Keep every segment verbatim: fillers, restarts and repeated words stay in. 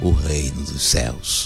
o reino dos céus.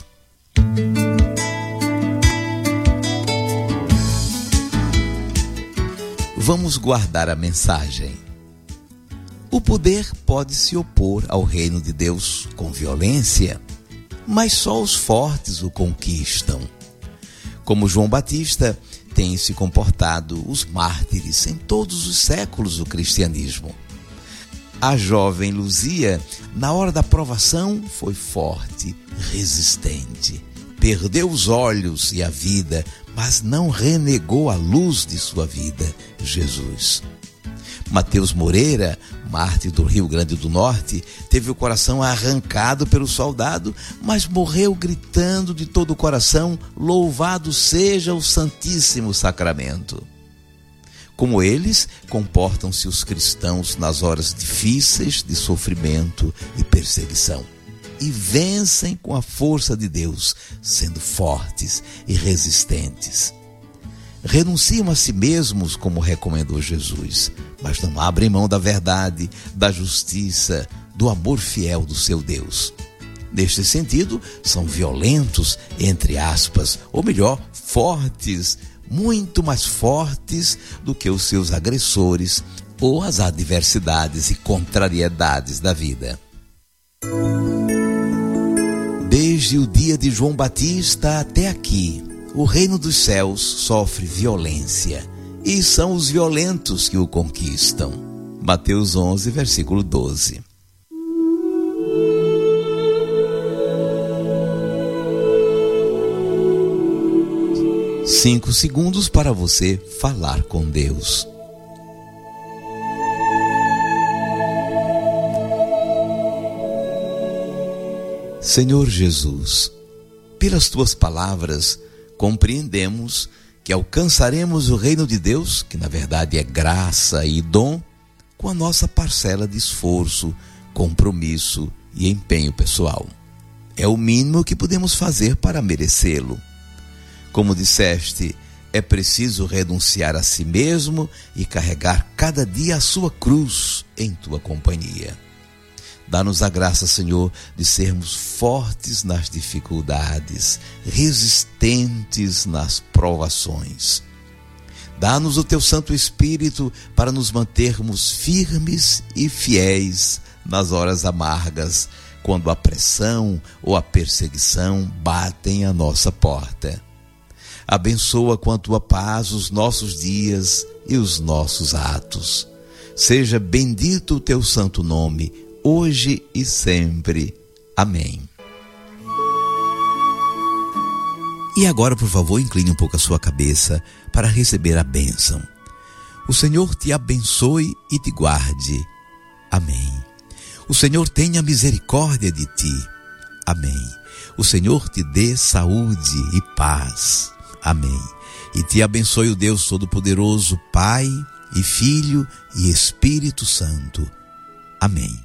Vamos guardar a mensagem. O poder pode se opor ao reino de Deus com violência, mas só os fortes o conquistam. Como João Batista, têm se comportado os mártires em todos os séculos do cristianismo. A jovem Luzia, na hora da provação, foi forte, resistente. Perdeu os olhos e a vida, mas não renegou a luz de sua vida, Jesus. Mateus Moreira, mártir do Rio Grande do Norte, teve o coração arrancado pelo soldado, mas morreu gritando de todo o coração: louvado seja o Santíssimo Sacramento. Como eles, comportam-se os cristãos nas horas difíceis de sofrimento e perseguição. E vencem com a força de Deus, sendo fortes e resistentes. Renunciam a si mesmos, como recomendou Jesus, mas não abrem mão da verdade, da justiça, do amor fiel do seu Deus. Neste sentido, são violentos, entre aspas, ou melhor, fortes, muito mais fortes do que os seus agressores ou as adversidades e contrariedades da vida. Desde o dia de João Batista até aqui, o reino dos céus sofre violência, e são os violentos que o conquistam. Mateus onze, versículo doze. Cinco segundos para você falar com Deus. Senhor Jesus, pelas tuas palavras, compreendemos que alcançaremos o reino de Deus, que na verdade é graça e dom, com a nossa parcela de esforço, compromisso e empenho pessoal. É o mínimo que podemos fazer para merecê-lo. Como disseste, é preciso renunciar a si mesmo e carregar cada dia a sua cruz em tua companhia. Dá-nos a graça, Senhor, de sermos fortes nas dificuldades, resistentes nas provações. Dá-nos o teu Santo Espírito para nos mantermos firmes e fiéis nas horas amargas, quando a pressão ou a perseguição batem à nossa porta. Abençoa com a tua paz os nossos dias e os nossos atos. Seja bendito o teu santo nome, hoje e sempre. Amém. E agora, por favor, incline um pouco a sua cabeça para receber a bênção. O Senhor te abençoe e te guarde. Amém. O Senhor tenha misericórdia de ti. Amém. O Senhor te dê saúde e paz. Amém. E te abençoe o Deus Todo-Poderoso, Pai e Filho e Espírito Santo. Amém.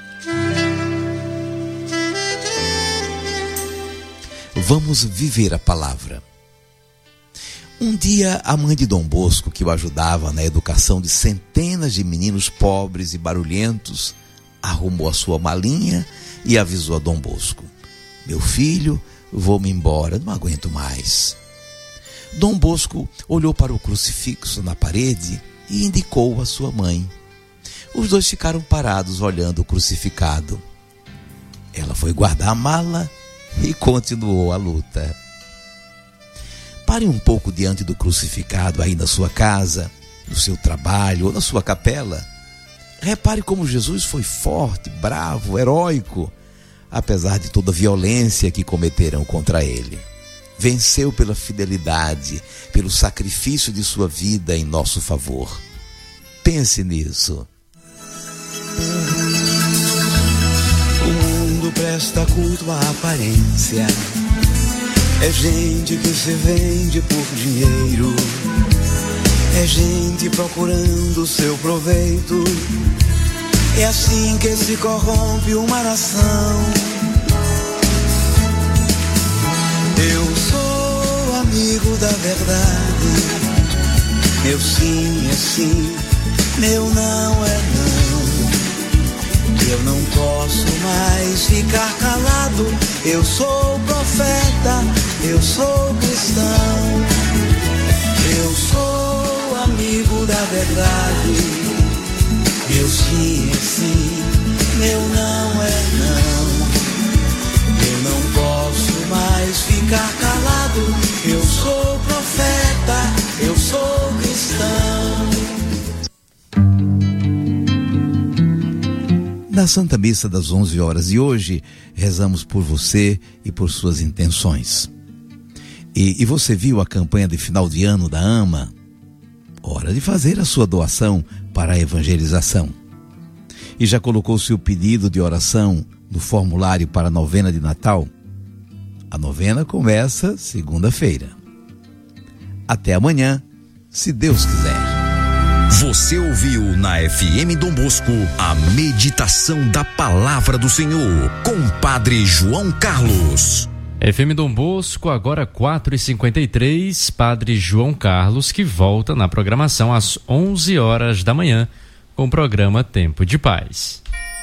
Vamos viver a palavra. Um dia, a mãe de Dom Bosco, que o ajudava na educação de centenas de meninos pobres e barulhentos, arrumou a sua malinha e avisou a Dom Bosco: meu filho, vou-me embora, não aguento mais. Dom Bosco olhou para o crucifixo na parede e indicou a sua mãe. Os dois ficaram parados olhando o crucificado. Ela foi guardar a mala e continuou a luta. Pare um pouco diante do crucificado aí na sua casa, no seu trabalho ou na sua capela. Repare como Jesus foi forte, bravo, heróico, apesar de toda a violência que cometeram contra ele. Venceu pela fidelidade, pelo sacrifício de sua vida em nosso favor. Pense nisso. O mundo presta culto à aparência. É gente que se vende por dinheiro. É gente procurando o seu proveito. É assim que se corrompe uma nação. Eu sou amigo da verdade. Meu sim é sim, meu não é não. Eu não posso mais ficar calado. Eu sou profeta, eu sou cristão. Eu sou amigo da verdade. Meu sim é sim, meu não é não. Eu não posso mais ficar calado. Eu sou profeta, eu sou cristão. Na Santa Missa das onze horas de hoje, rezamos por você e por suas intenções. E, e você viu a campanha de final de ano da AMA? Hora de fazer a sua doação para a evangelização. E já colocou seu pedido de oração no formulário para a novena de Natal? A novena começa segunda-feira. Até amanhã, se Deus quiser. Você ouviu na F M Dom Bosco a meditação da Palavra do Senhor com Padre João Carlos. F M Dom Bosco, agora quatro e cinquenta e três, Padre João Carlos, que volta na programação às onze horas da manhã com o programa Tempo de Paz.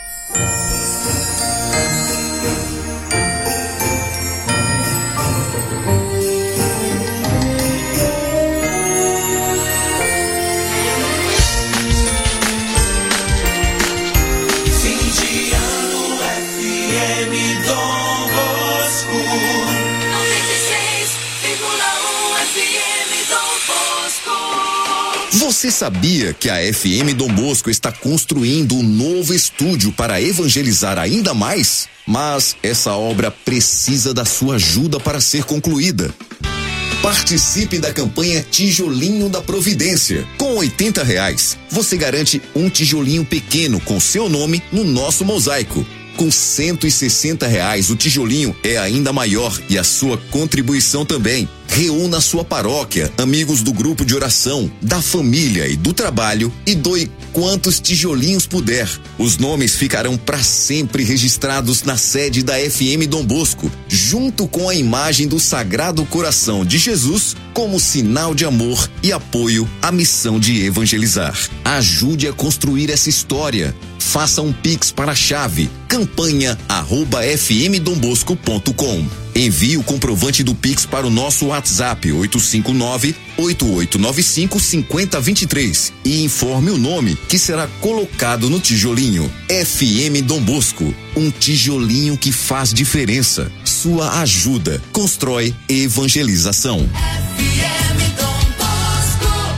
Você sabia que a F M Dom Bosco está construindo um novo estúdio para evangelizar ainda mais? Mas essa obra precisa da sua ajuda para ser concluída. Participe da campanha Tijolinho da Providência. Com oitenta reais, você garante um tijolinho pequeno com seu nome no nosso mosaico. Com cento e sessenta reais, o tijolinho é ainda maior e a sua contribuição também. Reúna a sua paróquia, amigos do grupo de oração, da família e do trabalho e doe quantos tijolinhos puder. Os nomes ficarão para sempre registrados na sede da F M Dom Bosco, junto com a imagem do Sagrado Coração de Jesus, como sinal de amor e apoio à missão de evangelizar. Ajude a construir essa história. Faça um pix para a chave campanha arroba f m dom bosco ponto com. Envie o comprovante do Pix para o nosso WhatsApp oito cinco nove, oito oito nove cinco, cinco zero dois três e informe o nome que será colocado no tijolinho. F M Dom Bosco, um tijolinho que faz diferença. Sua ajuda constrói evangelização. F M Dom Bosco.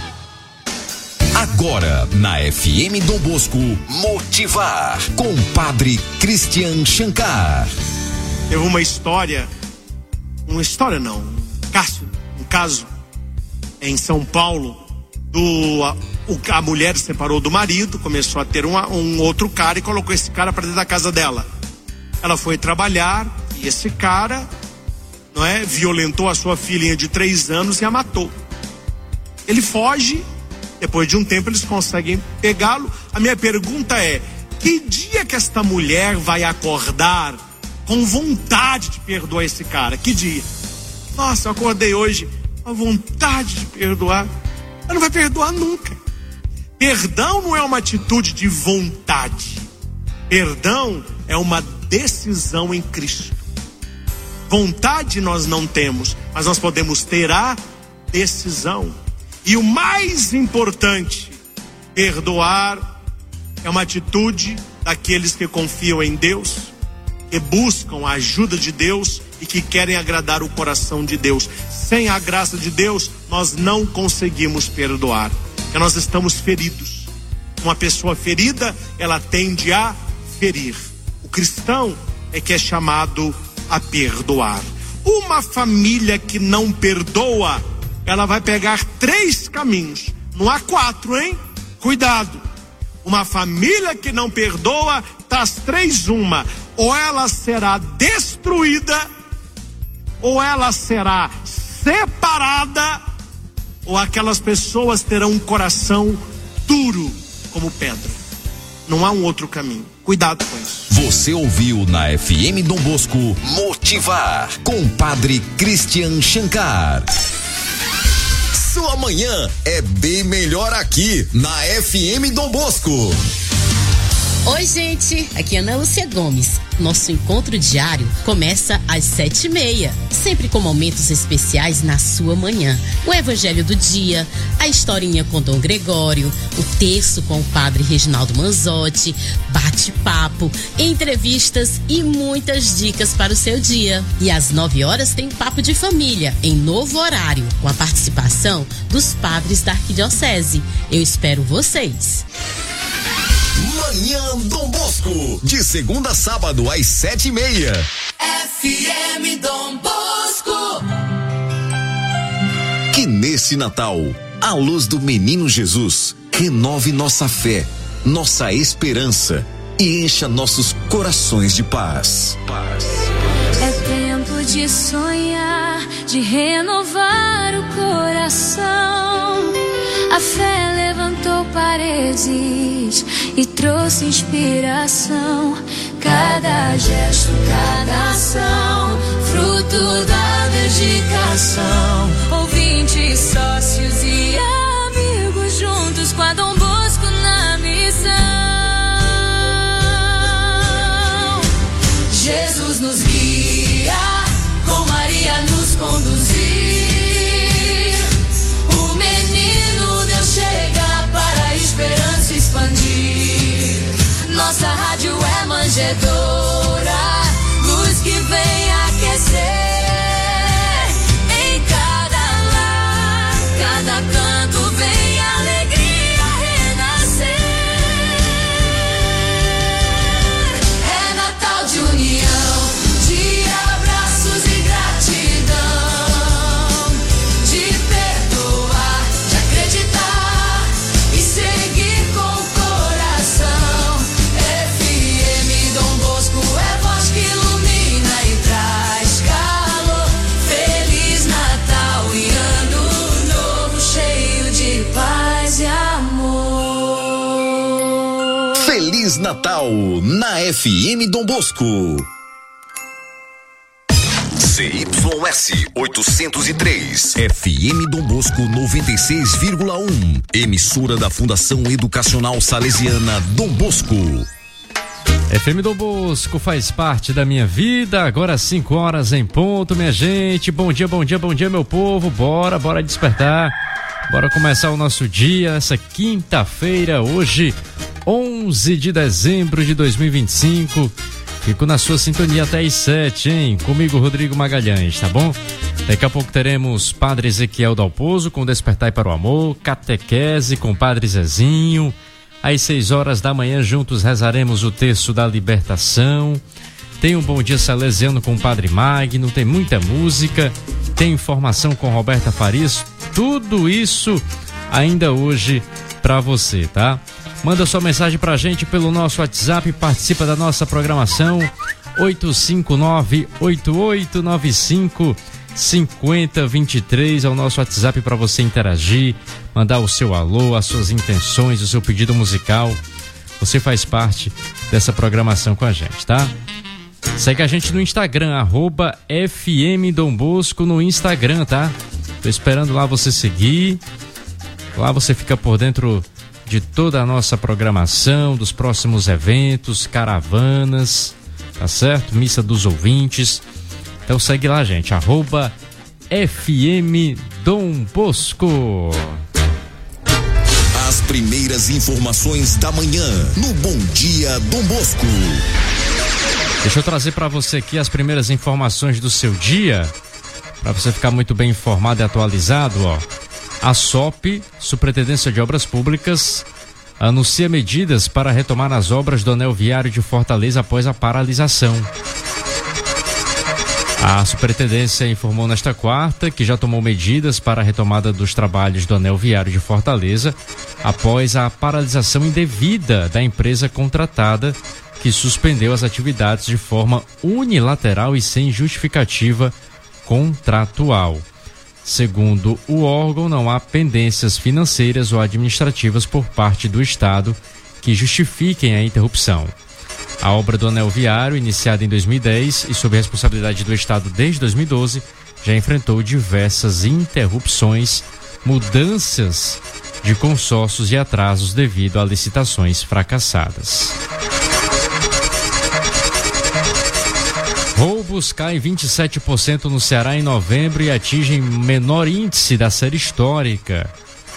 Agora na F M Dom Bosco, Motivar com Padre Christian Shankar. Teve uma história, uma história não, um caso, um caso em São Paulo, do, a, a mulher se separou do marido, começou a ter uma, um outro cara e colocou esse cara para dentro da casa dela. Ela foi trabalhar e esse cara, não é, violentou a sua filhinha de três anos e a matou. Ele foge, depois de um tempo eles conseguem pegá-lo. A minha pergunta é, que dia que esta mulher vai acordar com vontade de perdoar esse cara? Que dia? Nossa, eu acordei hoje com vontade de perdoar. Ela não vai perdoar nunca. Perdão não é uma atitude de vontade. Perdão é uma decisão em Cristo. Vontade nós não temos, mas nós podemos ter a decisão. E o mais importante, perdoar é uma atitude daqueles que confiam em Deus, que buscam a ajuda de Deus e que querem agradar o coração de Deus. Sem a graça de Deus, nós não conseguimos perdoar, porque nós estamos feridos. Uma pessoa ferida, ela tende a ferir. O cristão é que é chamado a perdoar. Uma família que não perdoa, ela vai pegar três caminhos. Não há quatro, hein? Cuidado. Uma família que não perdoa, das três, uma. Ou ela será destruída, ou ela será separada, ou aquelas pessoas terão um coração duro como pedra. Não há um outro caminho. Cuidado com isso. Você ouviu na F M Dom Bosco Motivar com Padre Christian Shankar. Sua manhã é bem melhor aqui na F M Dom Bosco. Oi, gente, aqui é Ana Lúcia Gomes. Nosso encontro diário começa às sete e meia, sempre com momentos especiais na sua manhã. O Evangelho do Dia, a historinha com Dom Gregório, o terço com o Padre Reginaldo Manzotti, bate-papo, entrevistas e muitas dicas para o seu dia. E às nove horas tem Papo de Família, em novo horário, com a participação dos padres da Arquidiocese. Eu espero vocês. Manhã Dom Bosco, de segunda a sábado às sete e meia. F M Dom Bosco. Que nesse Natal, a luz do Menino Jesus renove nossa fé, nossa esperança e encha nossos corações de paz. Paz. É tempo de sonhar, de renovar o coração. A fé levantou paredes e trouxe inspiração. Cada gesto, cada ação, fruto da dedicação. Ouvintes, sócios e amigos juntos com a Dom Bosco na missão. Jesus nos guia, com Maria nos conduzir. O menino Deus chega para a esperança expandir. Nossa rádio é manjedoura, luz que vem aquecer. Em cada lar, cada canto vem alegria renascer. É Natal de união, de abraços e gratidão, de perdoar, de acreditar e seguir com o coração. F M Dom Bosco é voz que ilumina e traz calor. Feliz Natal e ano novo cheio de paz e amor. Feliz Natal na F M Dom Bosco. C Y S oitocentos e três, F M Dom Bosco noventa e seis vírgula um, emissora da Fundação Educacional Salesiana Dom Bosco. F M Dom Bosco faz parte da minha vida, agora cinco horas em ponto, minha gente. Bom dia, bom dia, bom dia, meu povo. Bora, bora despertar. Bora começar o nosso dia, essa quinta-feira, hoje, onze de dezembro de dois mil e vinte e cinco. Fico na sua sintonia até às sete, hein? Comigo, Rodrigo Magalhães, tá bom? Daqui a pouco teremos Padre Ezequiel Dalpozo com Despertai para o Amor, catequese com Padre Zezinho. Às seis horas da manhã, juntos rezaremos o terço da libertação. Tem um Bom Dia Salesiano com o Padre Magno, tem muita música, tem informação com Roberta Farias. Tudo isso ainda hoje pra você, tá? Manda sua mensagem pra gente pelo nosso WhatsApp, participa da nossa programação oito cinco nove, oito oito nove cinco, cinco zero dois três, é o nosso WhatsApp para você interagir, mandar o seu alô, as suas intenções, o seu pedido musical. Você faz parte dessa programação com a gente, tá? Segue a gente no Instagram, arroba F M Dom Bosco no Instagram, tá? Tô esperando lá você seguir. Lá você fica por dentro de toda a nossa programação, dos próximos eventos, caravanas, tá certo? Missa dos ouvintes. Então segue lá, gente, arroba F M Dom Bosco. As primeiras informações da manhã no Bom Dia Dom Bosco. Deixa eu trazer para você aqui as primeiras informações do seu dia, para você ficar muito bem informado e atualizado, ó. A S O P, Superintendência de Obras Públicas, anuncia medidas para retomar as obras do anel viário de Fortaleza após a paralisação. A Superintendência informou nesta quarta que já tomou medidas para a retomada dos trabalhos do anel viário de Fortaleza após a paralisação indevida da empresa contratada, que suspendeu as atividades de forma unilateral e sem justificativa contratual. Segundo o órgão, não há pendências financeiras ou administrativas por parte do Estado que justifiquem a interrupção. A obra do anel viário, iniciada em dois mil e dez e sob responsabilidade do Estado desde dois mil e doze, já enfrentou diversas interrupções, mudanças de consórcios e atrasos devido a licitações fracassadas. Chuvas caem vinte e sete por cento no Ceará em novembro e atingem menor índice da série histórica.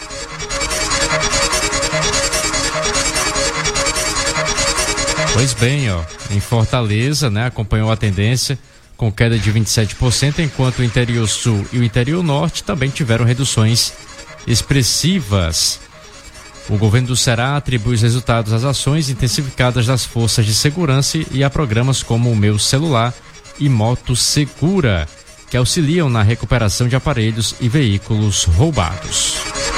Pois bem, ó, em Fortaleza, né, acompanhou a tendência com queda de vinte e sete por cento, enquanto o interior sul e o interior norte também tiveram reduções expressivas. O governo do Ceará atribui os resultados às ações intensificadas das forças de segurança e a programas como o Meu Celular e Moto Segura, que auxiliam na recuperação de aparelhos e veículos roubados.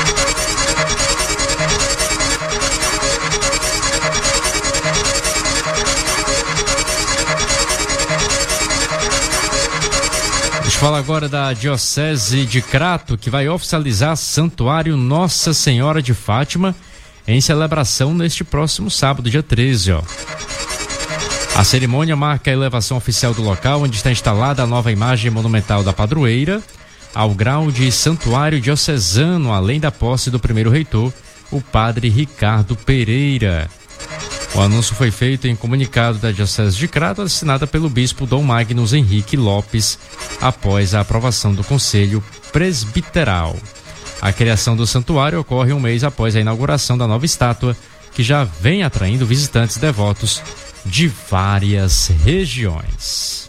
Fala agora da Diocese de Crato, que vai oficializar Santuário Nossa Senhora de Fátima em celebração neste próximo sábado, dia treze. Ó. A cerimônia marca a elevação oficial do local, onde está instalada a nova imagem monumental da padroeira, ao grau de santuário diocesano, além da posse do primeiro reitor, o padre Ricardo Pereira. O anúncio foi feito em comunicado da Diocese de Crato, assinada pelo bispo Dom Magnus Henrique Lopes, após a aprovação do Conselho Presbiteral. A criação do santuário ocorre um mês após a inauguração da nova estátua, que já vem atraindo visitantes devotos de várias regiões.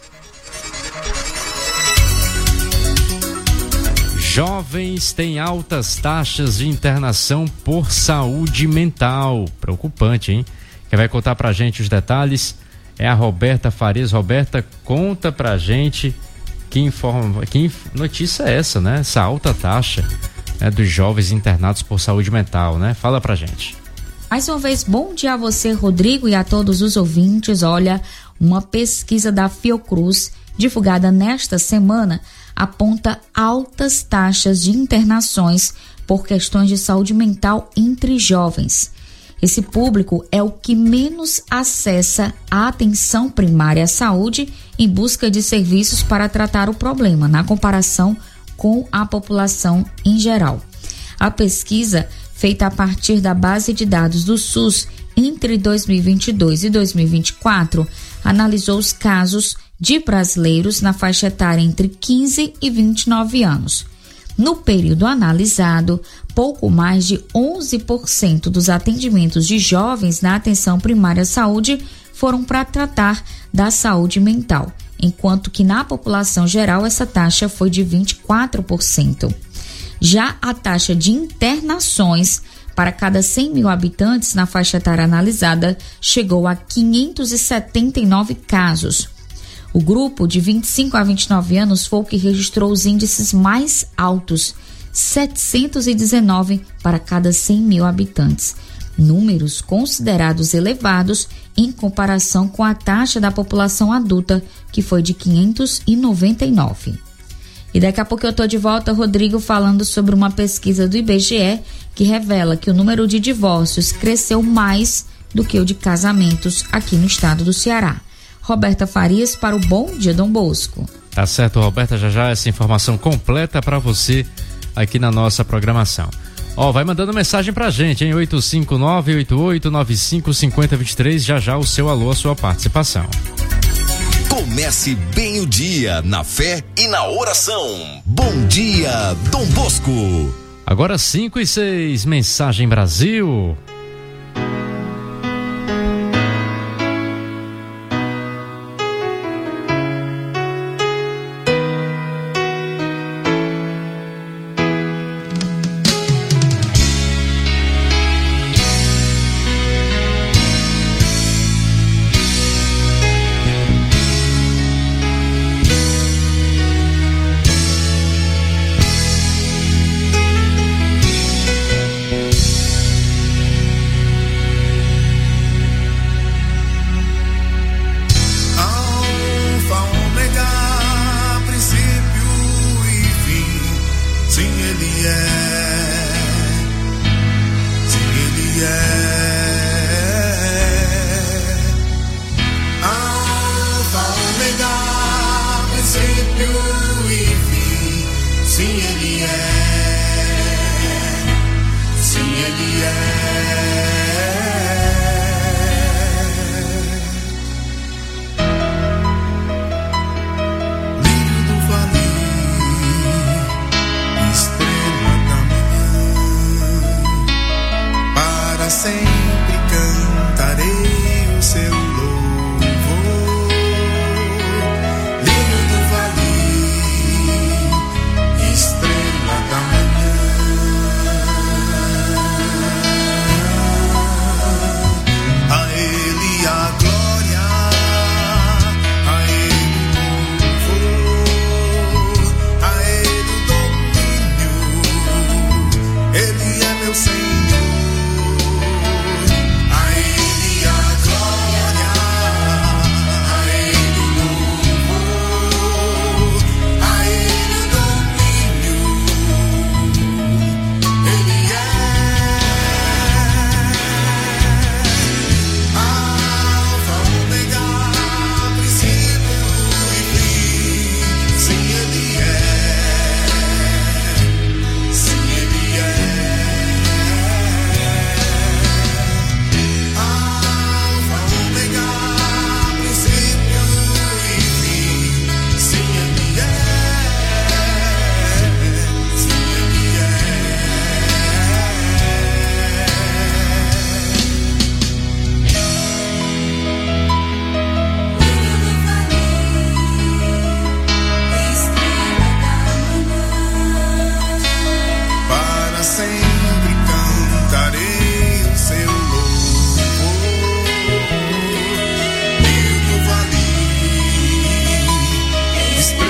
Jovens têm altas taxas de internação por saúde mental. Preocupante, hein? Quem vai contar pra gente os detalhes é a Roberta Farias. Roberta, conta pra gente que, informa, que notícia é essa, né? Essa alta taxa, né, dos jovens internados por saúde mental, né? Fala pra gente. Mais uma vez, bom dia a você, Rodrigo, e a todos os ouvintes. Olha, uma pesquisa da Fiocruz, divulgada nesta semana, aponta altas taxas de internações por questões de saúde mental entre jovens. Esse público é o que menos acessa a atenção primária à saúde em busca de serviços para tratar o problema, na comparação com a população em geral. A pesquisa, feita a partir da base de dados do SUS entre dois mil e vinte e dois e dois mil e vinte e quatro, analisou os casos de brasileiros na faixa etária entre quinze e vinte e nove anos. No período analisado, pouco mais de onze por cento dos atendimentos de jovens na atenção primária à saúde foram para tratar da saúde mental, enquanto que na população geral essa taxa foi de vinte e quatro por cento. Já a taxa de internações para cada cem mil habitantes na faixa etária analisada chegou a quinhentos e setenta e nove casos. O grupo de vinte e cinco a vinte e nove anos foi o que registrou os índices mais altos, setecentos e dezenove para cada cem mil habitantes. Números considerados elevados em comparação com a taxa da população adulta, que foi de quinhentos e noventa e nove. E daqui a pouco eu tô de volta, Rodrigo, falando sobre uma pesquisa do I B G E que revela que o número de divórcios cresceu mais do que o de casamentos aqui no estado do Ceará. Roberta Farias para o Bom Dia Dom Bosco. Tá certo, Roberta, já já essa informação completa para você aqui na nossa programação. Ó, vai mandando mensagem pra gente, hein? oito cinco nove, oito oito nove cinco, cinco zero dois três, já já o seu alô, a sua participação. Comece bem o dia na fé e na oração. Bom dia, Dom Bosco. Agora cinco e seis, Mensagem Brasil.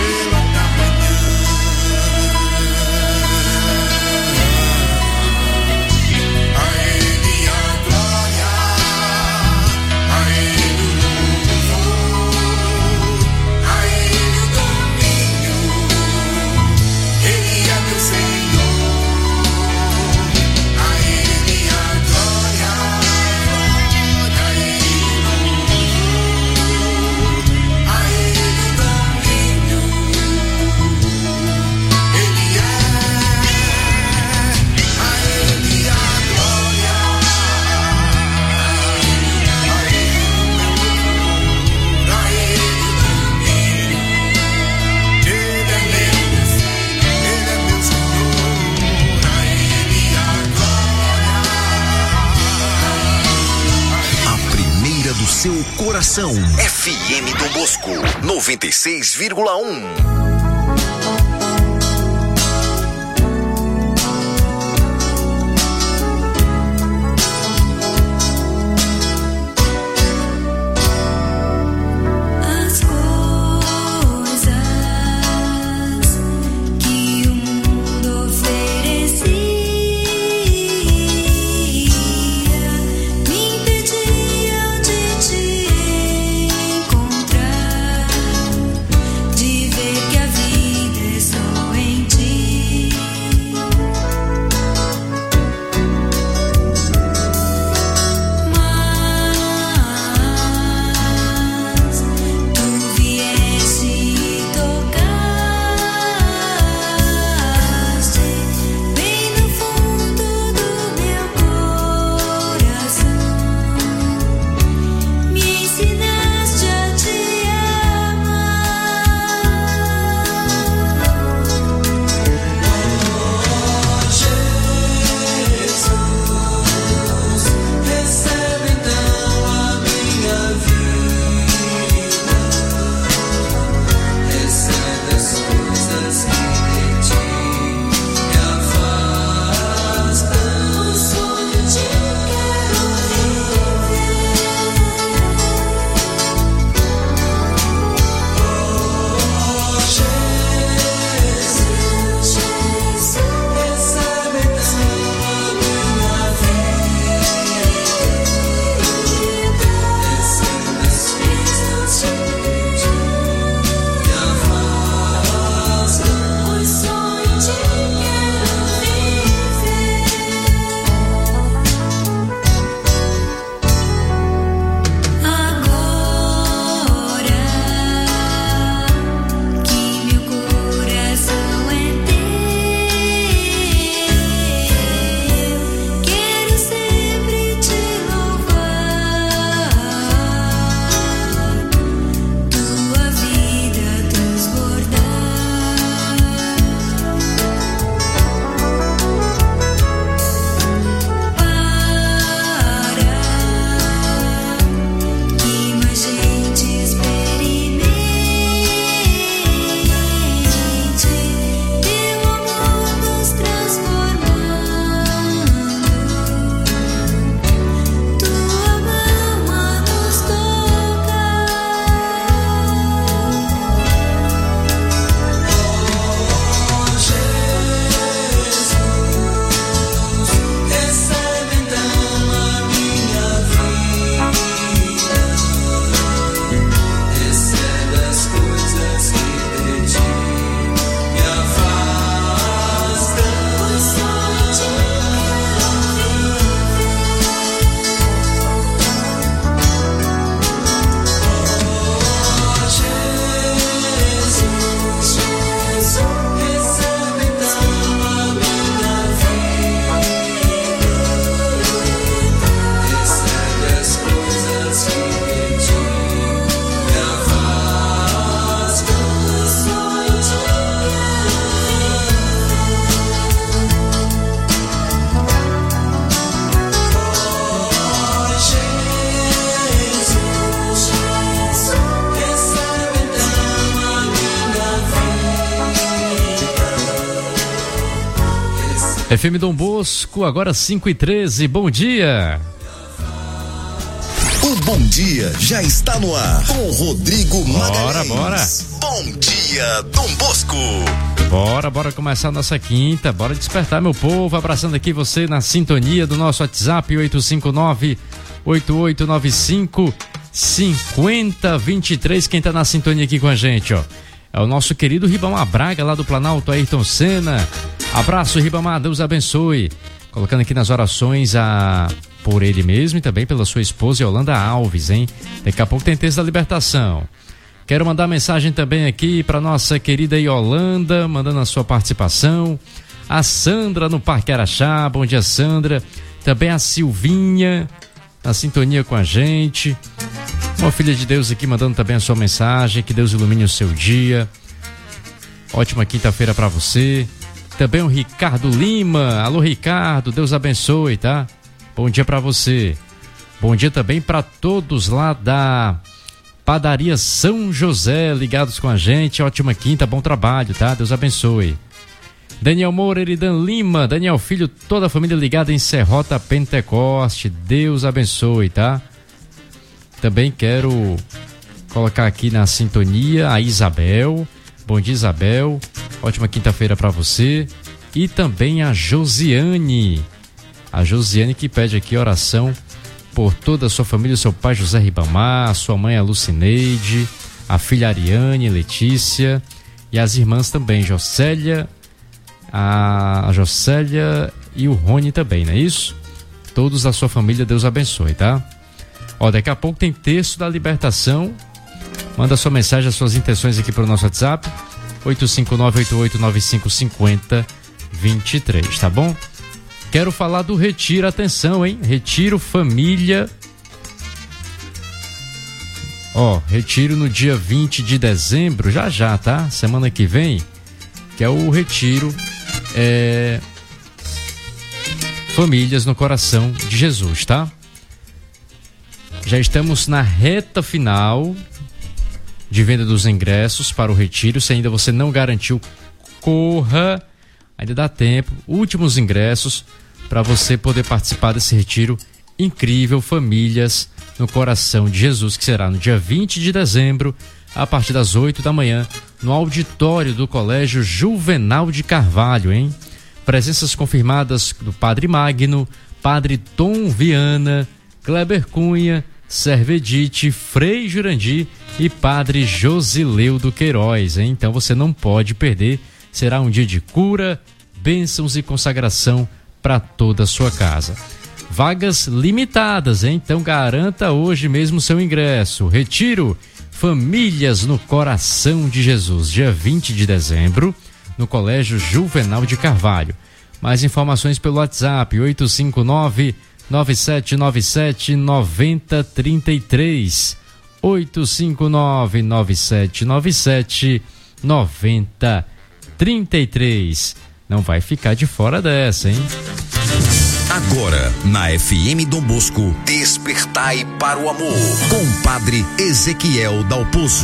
Seu coração. F M Dom Bosco noventa e seis vírgula um. F M Dom Bosco, agora cinco e treze, bom dia. O Bom Dia já está no ar com Rodrigo Magalhães. Bora, bora. Bom dia. Sintonia Dom Bosco. Bora, bora começar a nossa quinta, bora despertar, meu povo, abraçando aqui você na sintonia do nosso WhatsApp oito cinco nove, oito oito nove cinco, cinco zero dois três. Quem tá na sintonia aqui com a gente, ó, é o nosso querido Ribamar Braga, lá do Planalto, Ayrton Senna. Abraço, Ribamar, Deus abençoe. Colocando aqui nas orações a... por ele mesmo e também pela sua esposa Yolanda Alves, hein? Daqui a pouco tem texto da libertação. Quero mandar mensagem também aqui para nossa querida Yolanda, mandando a sua participação. A Sandra no Parque Araxá, bom dia, Sandra. Também a Silvinha, na sintonia com a gente. Uma filha de Deus aqui mandando também a sua mensagem, que Deus ilumine o seu dia. Ótima quinta-feira para você. Também o Ricardo Lima, alô Ricardo, Deus abençoe, tá? Bom dia para você. Bom dia também para todos lá da Padaria São José, ligados com a gente. Ótima quinta, bom trabalho, tá? Deus abençoe. Daniel Moura, Eridan Lima, Daniel Filho, toda a família ligada em Serrota Pentecoste. Deus abençoe, tá? Também quero colocar aqui na sintonia a Isabel. Bom dia, Isabel. Ótima quinta-feira para você. E também a Josiane. A Josiane que pede aqui oração por toda a sua família, seu pai José Ribamar, sua mãe a Lucineide, a filha Ariane, Letícia e as irmãs também, Jocélia, a Jocélia e o Rony também, não é isso? Todos da sua família, Deus abençoe, tá? Ó, daqui a pouco tem texto da libertação. Manda sua mensagem, as suas intenções aqui para o nosso WhatsApp oito cinco nove, oito oito nove cinco, cinco zero dois três, tá bom? Quero falar do retiro, atenção, hein? Retiro Família. Ó, retiro no dia vinte de dezembro, já já, tá? Semana que vem, que é o retiro é... Famílias no Coração de Jesus, tá? Já estamos na reta final de venda dos ingressos para o retiro. Se ainda você não garantiu, corra, ainda dá tempo. Últimos ingressos para você poder participar desse retiro incrível, Famílias no Coração de Jesus, que será no dia vinte de dezembro, a partir das oito da manhã, no auditório do Colégio Juvenal de Carvalho, hein? Presenças confirmadas do Padre Magno, Padre Tom Viana, Kleber Cunha, Servedite, Frei Jurandir e Padre Josileudo Queiroz, hein? Então você não pode perder. Será um dia de cura, bênçãos e consagração para toda a sua casa. Vagas limitadas, hein? Então garanta hoje mesmo seu ingresso. Retiro Famílias no Coração de Jesus, dia vinte de dezembro, no Colégio Juvenal de Carvalho. Mais informações pelo WhatsApp oito cinco nove, nove sete nove sete, nove zero três três. oito cinco nove, nove sete nove sete, nove zero três três. Não vai ficar de fora dessa, hein? Agora, na F M Dom Bosco, Despertai para o Amor, com o Padre Ezequiel Dalpozo.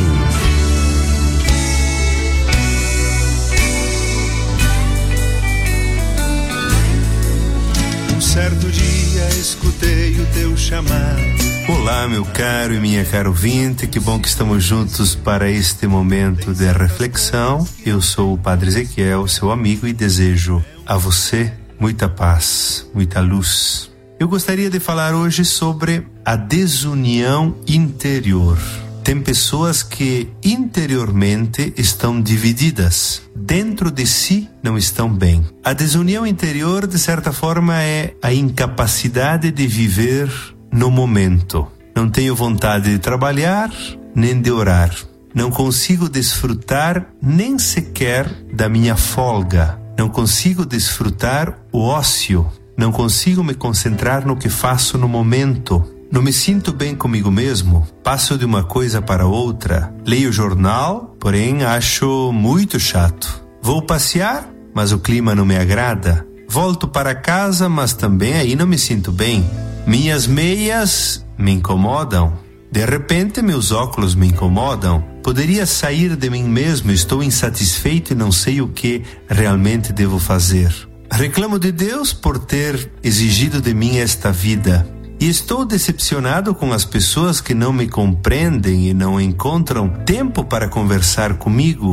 Um certo dia escutei o teu chamado. Olá, meu caro e minha cara ouvinte, que bom que estamos juntos para este momento de reflexão. Eu sou o Padre Ezequiel, seu amigo, e desejo a você muita paz, muita luz. Eu gostaria de falar hoje sobre a desunião interior. Tem pessoas que interiormente estão divididas, dentro de si não estão bem. A desunião interior, de certa forma, é a incapacidade de viver no momento. Não tenho vontade de trabalhar, nem de orar. Não consigo desfrutar nem sequer da minha folga. Não consigo desfrutar o ócio. Não consigo me concentrar no que faço no momento. Não me sinto bem comigo mesmo. Passo de uma coisa para outra. Leio o jornal, porém acho muito chato. Vou passear, mas o clima não me agrada. Volto para casa, mas também aí não me sinto bem. Minhas meias me incomodam. De repente, meus óculos me incomodam. Poderia sair de mim mesmo, estou insatisfeito e não sei o que realmente devo fazer. Reclamo de Deus por ter exigido de mim esta vida. E estou decepcionado com as pessoas que não me compreendem e não encontram tempo para conversar comigo.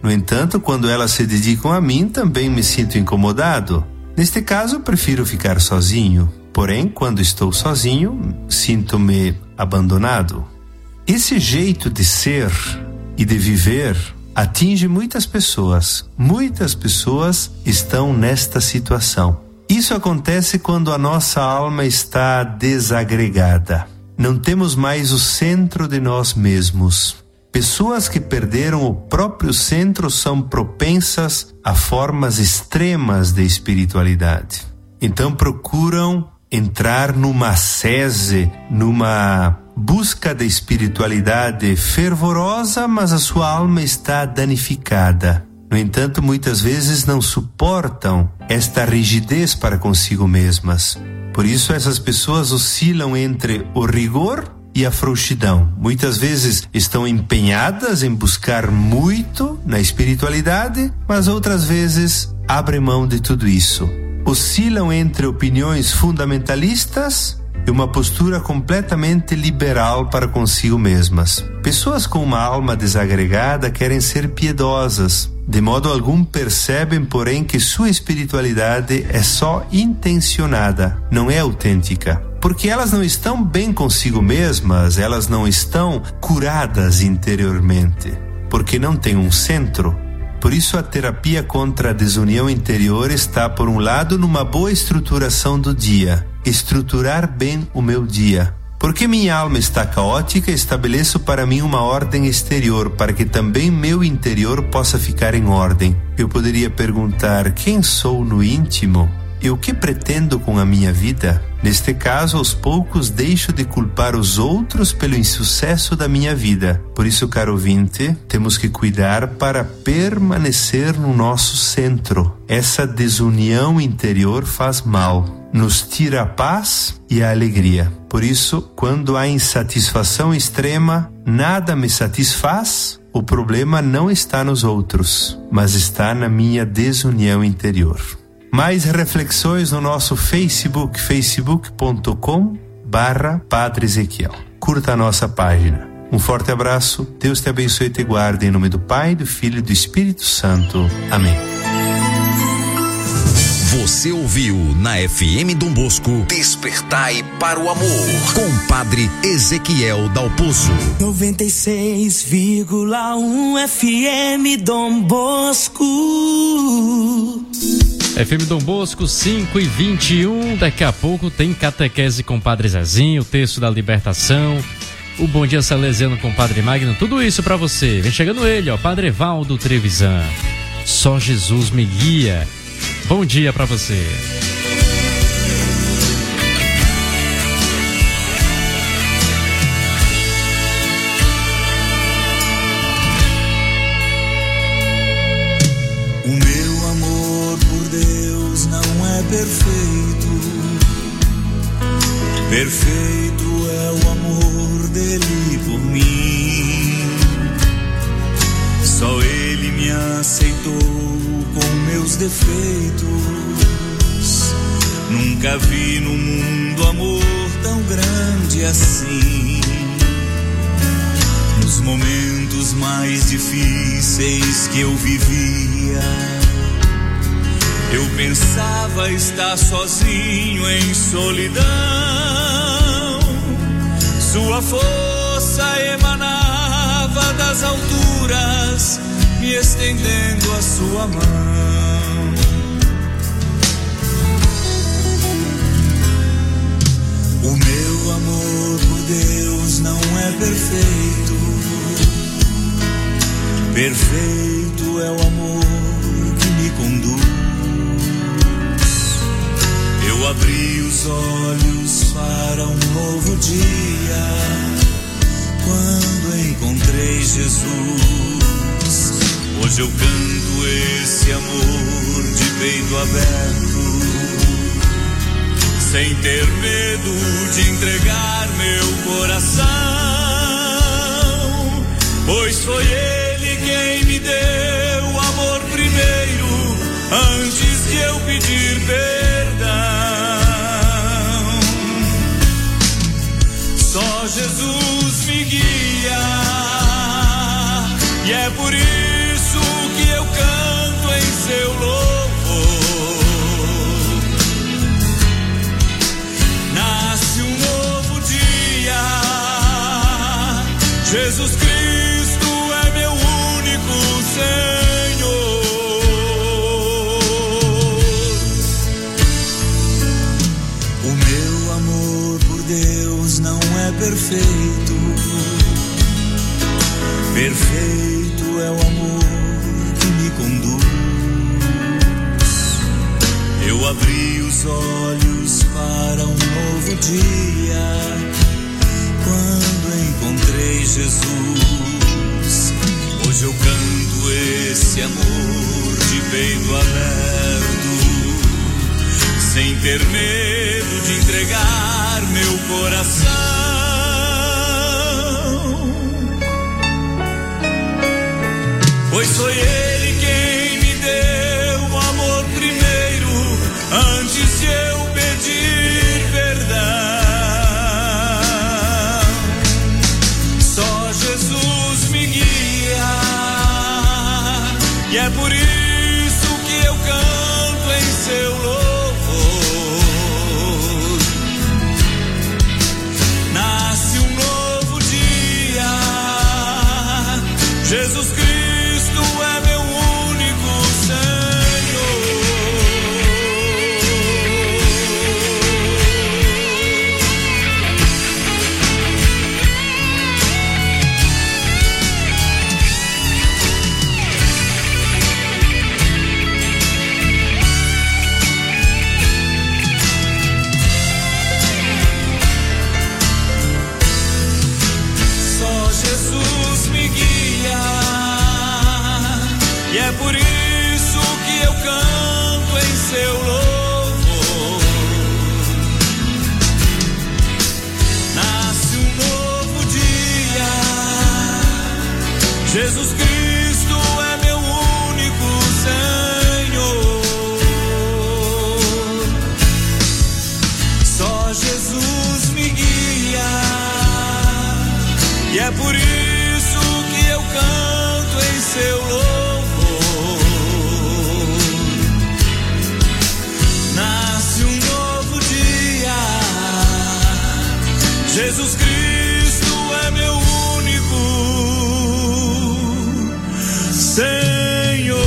No entanto, quando elas se dedicam a mim, também me sinto incomodado. Neste caso, prefiro ficar sozinho. Porém, quando estou sozinho, sinto-me abandonado. Esse jeito de ser e de viver atinge muitas pessoas. Muitas pessoas estão nesta situação. Isso acontece quando a nossa alma está desagregada. Não temos mais o centro de nós mesmos. Pessoas que perderam o próprio centro são propensas a formas extremas de espiritualidade. Então procuram entrar numa ascese, numa busca de espiritualidade fervorosa, mas a sua alma está danificada. No entanto, muitas vezes não suportam esta rigidez para consigo mesmas. Por isso, essas pessoas oscilam entre o rigor e a frouxidão. Muitas vezes estão empenhadas em buscar muito na espiritualidade, mas outras vezes abrem mão de tudo isso. Oscilam entre opiniões fundamentalistas e uma postura completamente liberal para consigo mesmas. Pessoas com uma alma desagregada querem ser piedosas. De modo algum percebem, porém, que sua espiritualidade é só intencionada, não é autêntica. Porque elas não estão bem consigo mesmas, elas não estão curadas interiormente, porque não têm um centro. Por isso a terapia contra a desunião interior está, por um lado, numa boa estruturação do dia, estruturar bem o meu dia. Porque minha alma está caótica, estabeleço para mim uma ordem exterior, para que também meu interior possa ficar em ordem. Eu poderia perguntar: quem sou no íntimo? E o que pretendo com a minha vida? Neste caso, aos poucos deixo de culpar os outros pelo insucesso da minha vida. Por isso, caro ouvinte, temos que cuidar para permanecer no nosso centro. Essa desunião interior faz mal, nos tira a paz e a alegria. Por isso, quando há insatisfação extrema, nada me satisfaz, o problema não está nos outros, mas está na minha desunião interior. Mais reflexões no nosso Facebook, facebook ponto com barra Padre Ezequiel. Curta a nossa página. Um forte abraço, Deus te abençoe e te guarde, em nome do Pai, do Filho e do Espírito Santo. Amém. Você ouviu na F M Dom Bosco Despertai para o Amor, com Padre Ezequiel Dalpozo. noventa e seis vírgula um F M Dom Bosco. F M Dom Bosco, cinco e vinte e um. Daqui a pouco tem catequese com Padre Zezinho, o texto da libertação, o Bom Dia Salesiano com Padre Magno, tudo isso pra você. Vem chegando ele, ó, Padre Evaldo Trevisan. Só Jesus me guia. Bom dia pra você. O meu amor por Deus não é perfeito. Perfeito é o amor dele por mim. Só ele me aceitou com meus defeitos. Nunca vi no mundo amor tão grande assim. Nos momentos mais difíceis que eu vivia, eu pensava estar sozinho em solidão. Sua força emanava das alturas, me estendendo a sua mão. O meu amor por Deus não é perfeito. Perfeito é o amor que me conduz. Eu abri os olhos para um novo dia quando encontrei Jesus. Hoje eu canto esse amor de peito aberto, sem ter medo de entregar meu coração, pois foi Ele quem me deu amor primeiro, antes de eu pedir perdão. Só Jesus me guia, e é por isso que perfeito. Perfeito é o amor que me conduz. Eu abri os olhos para um novo dia quando encontrei Jesus. Hoje eu canto esse amor de peito aberto, sem ter medo de entregar meu coração. Pois foi Ele quem me deu o amor primeiro, antes de eu pedir perdão. Só Jesus me guia, e é por isso que eu canto em seu louvor. Nasce um novo dia, Jesus Cristo é meu único Senhor. Só Jesus me guia, e é por isso que eu canto em seu louvor. Nasce um novo dia, Jesus Cristo é meu único Senhor. Só Jesus me guia, e é por isso que eu canto em seu louvor. Nasce um novo dia, Jesus Cristo é meu único Senhor.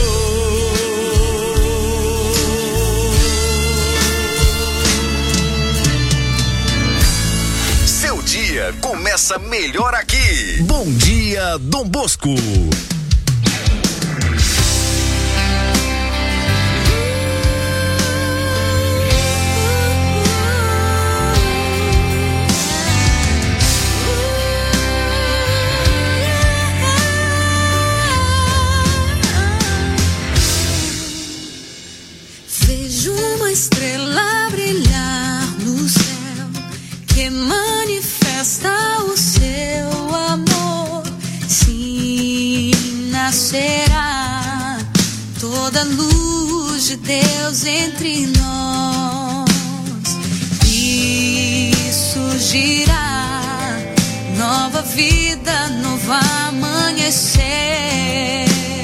Seu dia começa melhor aqui. Bom dia, Dom Bosco. Vejo uma estrela brilhar no céu que manifesta o seu amor. Sim, nascerá toda a luz de Deus entre nós e surgirá nova vida, novo amanhecer.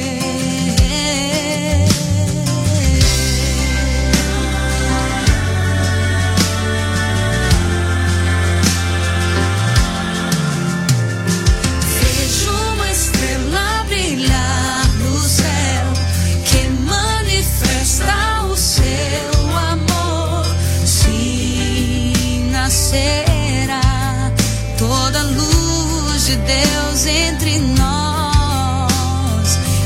Será toda a luz de Deus entre nós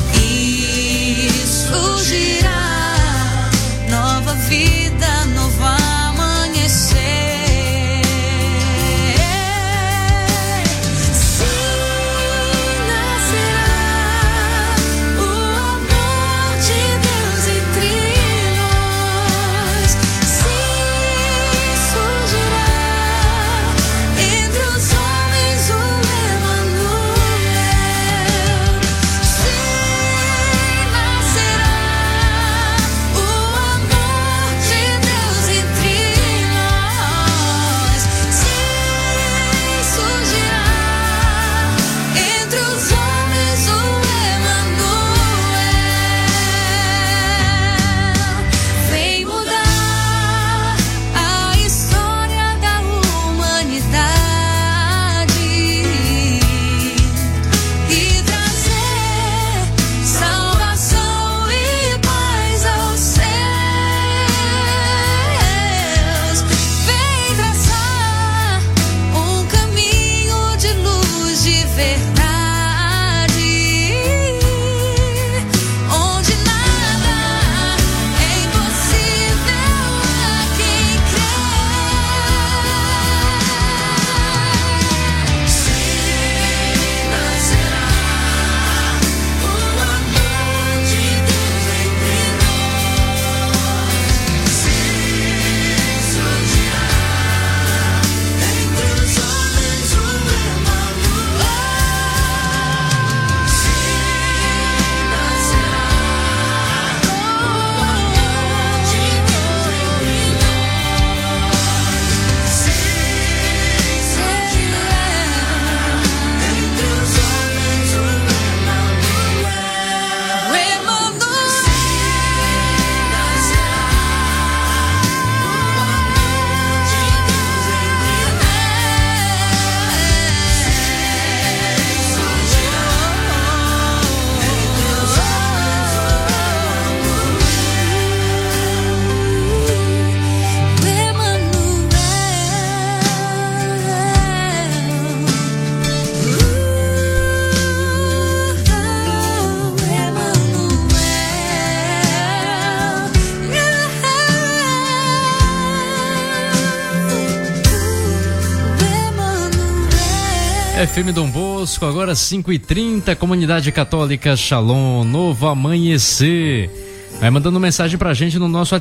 F M Dom Bosco, agora cinco e trinta, Comunidade Católica Shalom, Novo Amanhecer. Vai mandando mensagem pra gente no nosso